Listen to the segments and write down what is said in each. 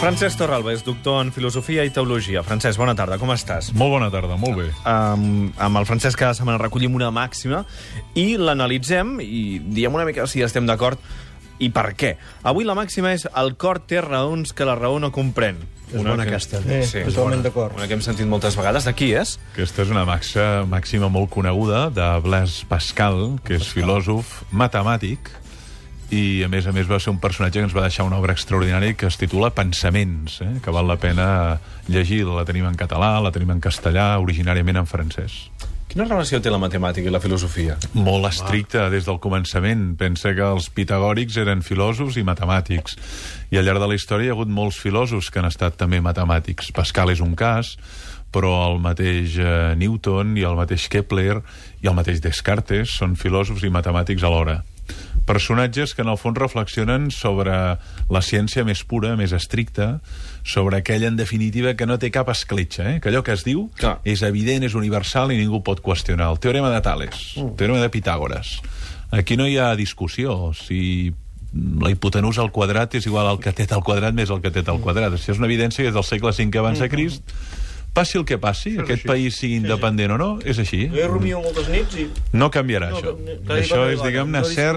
Francesc Torralba és doctor en Filosofia i Teologia. Francesc, bona tarda, com estàs? Molt bona tarda, molt bé. Amb el Francesc cada setmana recollim una màxima i l'analitzem i diem una mica si estem d'acord i per què. Avui la màxima és el cor té raons que la raó no comprèn. És bona aquesta. Sí, Totalment d'acord. Una que hem sentit moltes vegades. De qui és? Aquesta és una màxima molt coneguda de Blaise Pascal, que és filòsof matemàtic, i a més va ser un personatge que ens va deixar una obra extraordinària que es titula Pensaments, que val la pena llegir. La tenim en català, la tenim en castellà, originàriament en francès. Quina relació té la matemàtica i la filosofia? Molt estricta des del començament. Pensa que els pitagòrics eren filòsofs i matemàtics. I al llarg de la història hi ha hagut molts filòsofs que han estat també matemàtics. Pascal és un cas, però el mateix Newton i el mateix Kepler i el mateix Descartes són filòsofs i matemàtics alhora. Personatges que en el fons reflexionen sobre la ciència més pura, més estricta, sobre aquella en definitiva que no té cap escletxa, que allò que es diu és evident, és universal i ningú pot qüestionar. El teorema de Tales, el teorema de Pitàgores. Aquí no hi ha discussió. Si la hipotenusa al quadrat és igual al catet al quadrat més el catet al quadrat. Això és una evidència des del segle V abans de Crist. Passi el que passi, aquest país sigui independent o no, és així. Jo rumio moltes nits i... No canviarà això. Això és, diguem-ne, cert.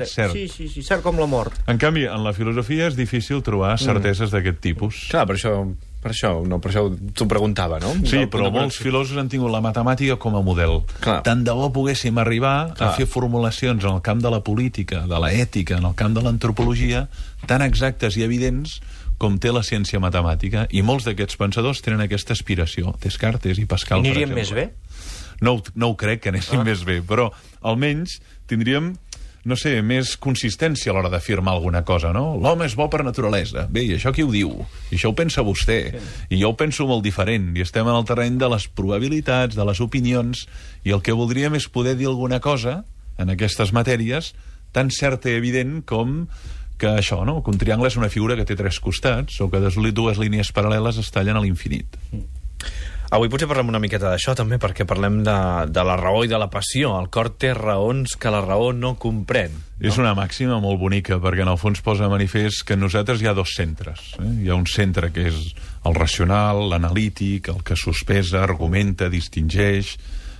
Sí, cert com la mort. En canvi, en la filosofia és difícil trobar certeses d'aquest tipus. Clar, per això t'ho preguntava, no? Sí, però molts filòsofs han tingut la matemàtica com a model. Tant de bo poguéssim arribar a fer formulacions en el camp de la política, de l'ètica, en el camp de l'antropologia, tan exactes i evidents com té la ciència matemàtica, i molts d'aquests pensadors tenen aquesta aspiració. Descartes i Pascal, per exemple. Aniríem més bé? No ho crec que anéssim més bé, però almenys tindríem, no sé, més consistència a l'hora d'afirmar alguna cosa, no? L'home és bo per naturalesa. Bé, i això qui ho diu? I això ho pensa vostè. I jo ho penso molt diferent. I estem en el terreny de les probabilitats, de les opinions, i el que voldríem és poder dir alguna cosa en aquestes matèries tan certa i evident com que això, no? Que un triangle és una figura que té tres costats o que dues línies paral·leles es tallen a l'infinit. Avui potser parlem una miqueta d'això també, perquè parlem de la raó i de la passió. El cor té raons que la raó no comprèn. No? És una màxima molt bonica, perquè en el fons posa manifest que en nosaltres hi ha dos centres. Hi ha un centre que és el racional, l'analític, el que sospesa, argumenta, distingeix,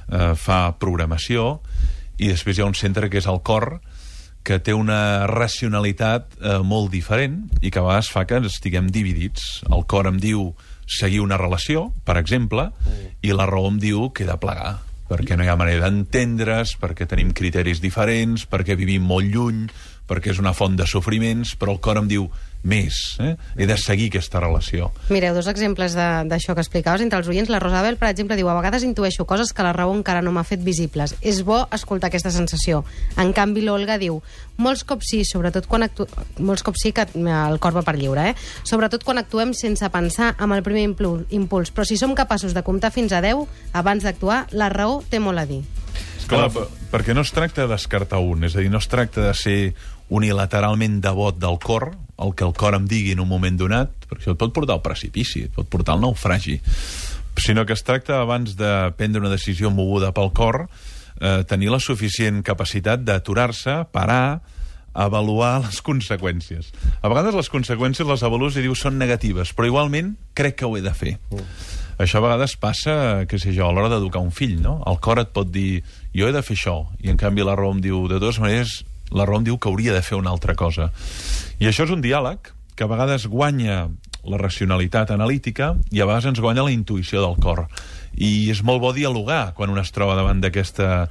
fa programació, i després hi ha un centre que és el cor, que té una racionalitat molt diferent i que a vegades fa que estiguem dividits. El cor em diu seguir una relació, per exemple, i la raó em diu que he de plegar, perquè no hi ha manera d'entendre's, perquè tenim criteris diferents, perquè vivim molt lluny, perquè és una font de sofriments, però el cor em diu més, he de seguir aquesta relació. Mireu, dos exemples d'això que explicaves entre els oients. La Rosabel, per exemple, diu: a vegades intueixo coses que la raó encara no m'ha fet visibles. És bo escoltar aquesta sensació. En canvi, l'Olga diu: molts cops sí, sobretot quan molts cops sí que el cor va per lliure, sobretot quan actuem sense pensar amb el primer impuls. Però si som capaços de comptar fins a 10 abans d'actuar, la raó té molt a dir. Clar, perquè no es tracta de descartar un, és a dir, no es tracta de ser unilateralment devot del cor, el que el cor em digui en un moment donat, perquè això et pot portar al precipici, et pot portar al naufragi, sinó que es tracta, abans de prendre una decisió moguda pel cor, tenir la suficient capacitat d'aturar-se, parar, avaluar les conseqüències. A vegades les conseqüències les avalues i dius són negatives, però igualment crec que ho he de fer. Això a vegades passa, què sé jo, a l'hora d'educar un fill, no? El cor et pot dir, jo he de fer això, i en canvi la raó em diu, de totes maneres, la raó em diu que hauria de fer una altra cosa. I això és un diàleg que a vegades guanya la racionalitat analítica i a vegades ens guanya la intuïció del cor. I és molt bo dialogar quan un es troba davant d'aquesta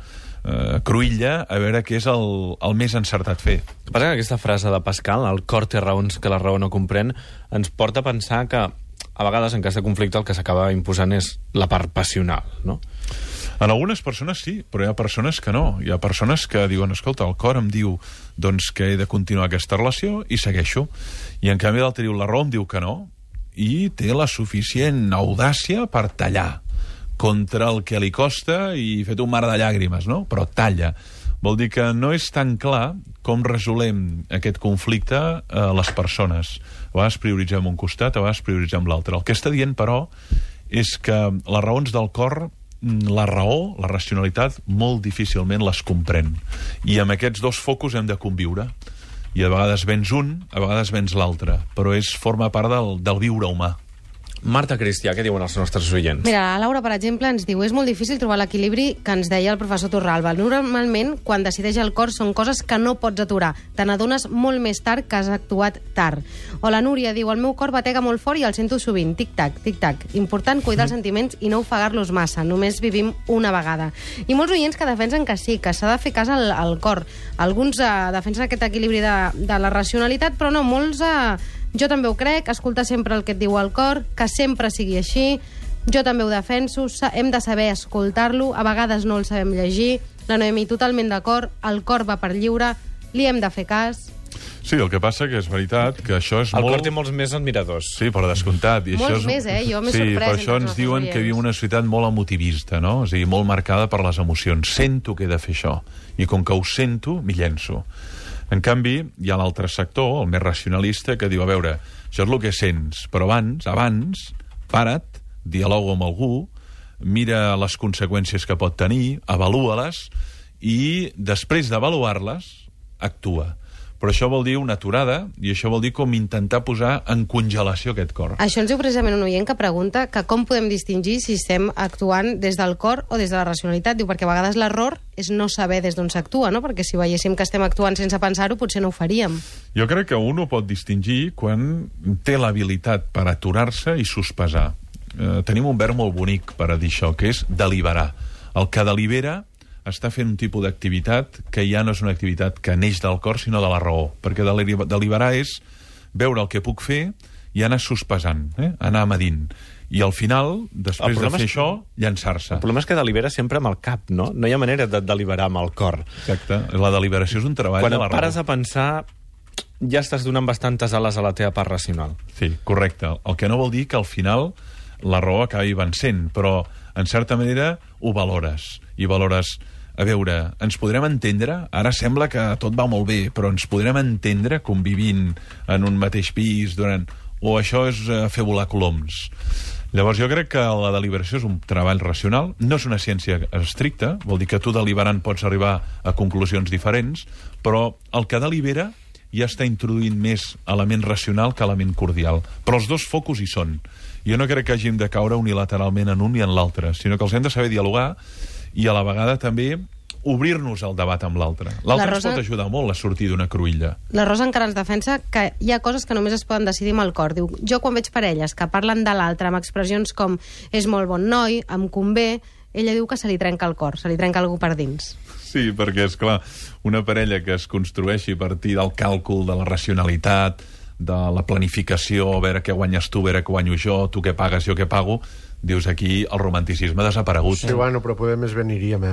cruïlla, a veure què és el més encertat fer. El que passa que aquesta frase de Pascal, el cor té raons que la raó no comprèn, ens porta a pensar que a vegades en cas de conflicte el que s'acaba imposant és la part passional, no? En algunes persones sí, però hi ha persones que no. Hi ha persones que diuen, escolta, el cor em diu doncs, que he de continuar aquesta relació i segueixo. I en canvi l'altre diu, la raó em diu que no, i té la suficient audàcia per tallar contra el que li costa i fet un mar de llàgrimes, no? Però talla. Vol dir que no és tan clar com resolem aquest conflicte les persones. A vegades prioritzem un costat, a vegades prioritzem l'altre. El que està dient, però, és que les raons del cor, la raó, la racionalitat, molt difícilment les comprèn. I amb aquests dos focus hem de conviure. I a vegades vens un, a vegades vens l'altre, però forma part del viure humà. Marta Cristià, què diuen els nostres oients? Mira, la Laura, per exemple, ens diu: és molt difícil trobar l'equilibri que ens deia el professor Torralba. Normalment, quan decideix el cor, són coses que no pots aturar. Te n'adones molt més tard que has actuat tard. O la Núria diu: el meu cor batega molt fort i el sento sovint. Tic-tac, tic-tac. Important cuidar els sentiments i no ofegar-los massa. Només vivim una vegada. I molts oients que defensen que sí, que s'ha de fer cas al cor. Alguns defensen aquest equilibri de la racionalitat, però no, molts... Jo també ho crec, escolta sempre el que et diu el cor, que sempre sigui així. Jo també ho defenso, hem de saber escoltar-lo, a vegades no el sabem llegir. La Noemi, totalment d'acord, el cor va per lliure, li hem de fer cas. Sí, el que passa que és veritat que això és el cor té molts més admiradors. Sí, per descomptat. I molts més, jo m'he sorprès. Sí, per això ens diuen que viu una societat molt emotivista, no? És a dir, molt marcada per les emocions. Sento que he de fer això. I com que ho sento, m'hi llenço. En canvi, hi ha l'altre sector, el més racionalista, que diu, a veure, això és el que sents, però abans, para't, dialoga amb algú, mira les conseqüències que pot tenir, avalua-les, i després d'avaluar-les, actua. Però això vol dir una aturada, i això vol dir com intentar posar en congelació aquest cor. Això ens diu precisament un oient que pregunta que com podem distingir si estem actuant des del cor o des de la racionalitat. Diu, perquè a vegades l'error és no saber des d'on s'actua, no? Perquè si veiéssim que estem actuant sense pensar-ho, potser no ho faríem. Jo crec que un ho pot distingir quan té l'habilitat per aturar-se i sospesar. Tenim un verb molt bonic per a dir això, que és deliberar. El que delibera està fent un tipus d'activitat que ja no és una activitat que neix del cor, sinó de la raó. Perquè deliberar és veure el que puc fer i anar sospesant, anar medint. I al final, després de fer això, llançar-se. El problema és que delibera sempre amb el cap, no? No hi ha manera de deliberar amb el cor. Exacte. La deliberació és un treball de la raó. Quan et pares a pensar, ja estàs donant bastantes ales a la teva part racional. Sí, correcte. El que no vol dir que al final la raó acabi vencent, però en certa manera ho valores. I valores, a veure, ens podrem entendre? Ara sembla que tot va molt bé, però ens podrem entendre convivint en un mateix pis durant... O això és fer volar coloms. Llavors jo crec que la deliberació és un treball racional, no és una ciència estricta, vol dir que tu deliberant pots arribar a conclusions diferents, però el que delibera ja està introduint més element racional que element cordial. Però els dos focus hi són. Jo no crec que hàgim de caure unilateralment en un i en l'altre, sinó que els hem de saber dialogar i a la vegada també obrir-nos al debat amb l'altre. L'altre ens pot ajudar molt a sortir d'una cruïlla. La Rosa encara ens defensa que hi ha coses que només es poden decidir amb el cor. Diu, jo quan veig parelles que parlen de l'altre amb expressions com és molt bon noi, em convé, ella diu que se li trenca el cor, se li trenca algú per dins. Sí, perquè, és clar, una parella que es construeixi a partir del càlcul, de la racionalitat, de la planificació, a veure què guanyes tu, a veure què guanyo jo, tu què pagues, jo què pago, dius aquí el romanticisme ha desaparegut. Sí, bueno, però poder més veniríem,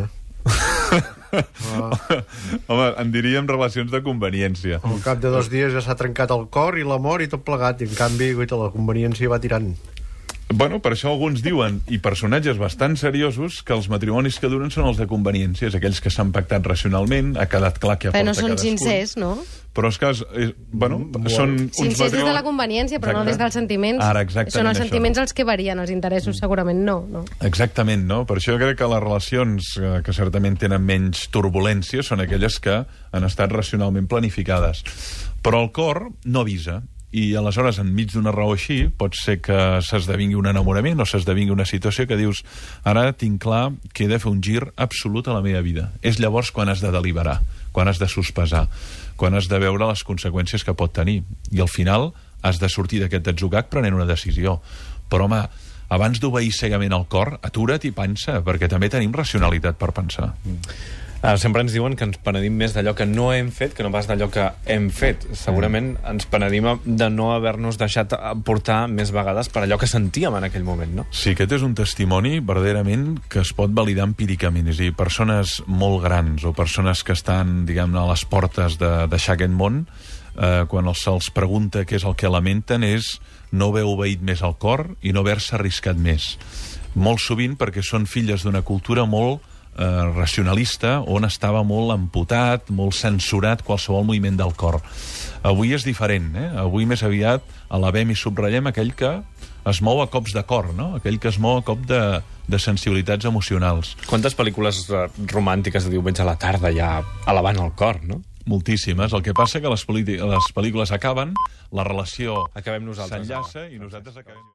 Home, en diríem relacions de conveniència. Al cap de 2 dies ja s'ha trencat el cor i l'amor i tot plegat, i en canvi, guaita, la conveniència va tirant. Bueno, per això alguns diuen, i personatges bastant seriosos, que els matrimonis que duren són els de conveniència, és aquells que s'han pactat racionalment, ha quedat clar que aporta cadascun. Però no són sincers, no? Però és que, bueno, són uns sincers des de la conveniència, però no des dels sentiments. Ara, exactament. Són els sentiments els que varien, els interessos segurament no. Exactament, no? Per això jo crec que les relacions que certament tenen menys turbulència són aquelles que han estat racionalment planificades. Però el cor no avisa. I aleshores, enmig d'una raó així, pot ser que s'esdevingui un enamorament o s'esdevingui una situació que dius ara tinc clar que he de fer un gir absolut a la meva vida. És llavors quan has de deliberar, quan has de sospesar, quan has de veure les conseqüències que pot tenir. I al final has de sortir d'aquest atzucac prenent una decisió. Però, home, abans d'obeir cegament el cor, atura't i pensa, perquè també tenim racionalitat per pensar. Sempre ens diuen que ens penedim més d'allò que no hem fet que no pas d'allò que hem fet. Segurament ens penedim de no haver-nos deixat portar més vegades per allò que sentíem en aquell moment, no? Sí, aquest és un testimoni verdaderament que es pot validar empíricament. És a dir, persones molt grans o persones que estan, diguem-ne, a les portes de deixar aquest món, quan se'ls pregunta què és el que lamenten, és no haver obeït més al cor i no haver-se arriscat més. Molt sovint perquè són filles d'una cultura molt racionalista, on estava molt amputat, molt censurat qualsevol moviment del cor. Avui és diferent, Avui més aviat elevem i subratllem aquell que es mou a cops de cor, no? Aquell que es mou a cop de sensibilitats emocionals. Quantes pel·lícules romàntiques de diumenge a la tarda ja elevant el cor, no? Moltíssimes. El que passa que les pel·lícules acaben, la relació Acabem nosaltres. s'enllaça i nosaltres acabem...